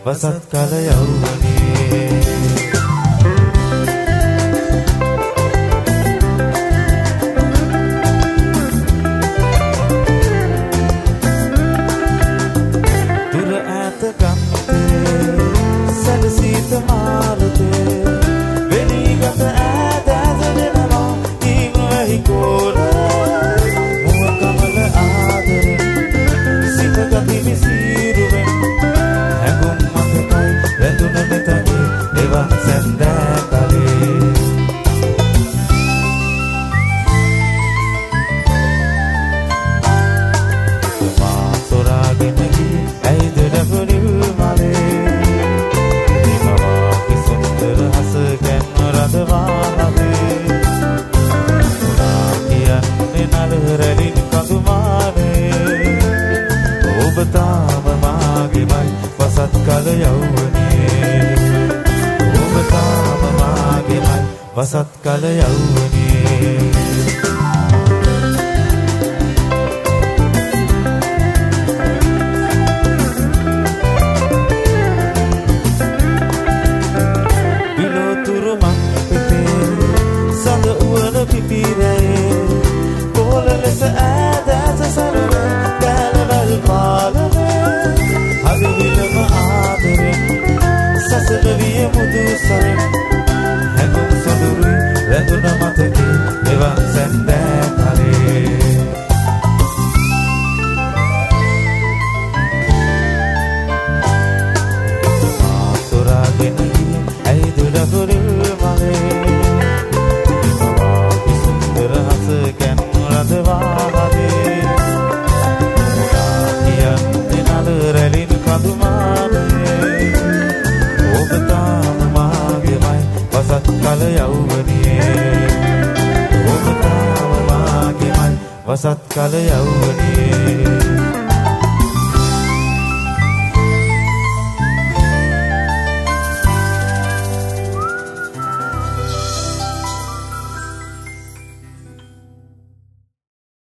වසත් කල යෞවනේ දුර ඈත ගම්තේ සැලසීත මාලතේ වෙලීගත ඈත ඇදෙනවා ඉංග්‍රහි කෝල මුව කමල ආදරේ සිත ගති විසිරුවෙන් හැඟුම් මතකයි වැදුන මෙතනේ එවන් සැන්දෑ කලේ මා සොරාගෙන ගියේ ඇයිද රැපුණු මලේ නිමවා කිසුන්දර හස ගැන්ම රඳවාලේ පුරා කියන්නේ නල රැලින් කඳුමානේ ඔබ තාම මාගේමයි වසත් කල යෞවනේ ඔබ තාම මාගේමයි වසත් කල යෞවනේ හැඟුම් සොඳුරුයි වැදුන මතකේ එවන් සැන්දෑ කලේ මා සොරාගෙන ගියේ ඇයිද රැපුණු මලේ නිමවා කිසුන්දර හස ගැන්ම රඳවාලේ පුරා කියන්නේ නල රැලින් කඳුමානේ ඔබ තාම මාගේමයි වසත් කල යෞවනේ ඔබ තාම මාගේමයි වසත් කල යෞවනේ